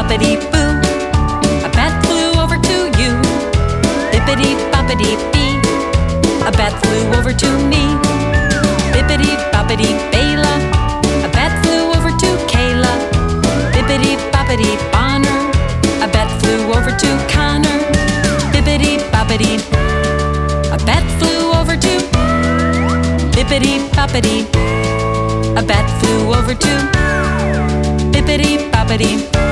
boppity boo. A bat flew over to you. Bippity boppity bee. A bat flew over to me. Bippity boppity Bela. A bat flew over to Kayla. Bippity boppity Bonner. A bat flew over to Connor. Bippity boppity. A bat flew over to. Bippity boppity. A bat flew over to. Bippity boppity.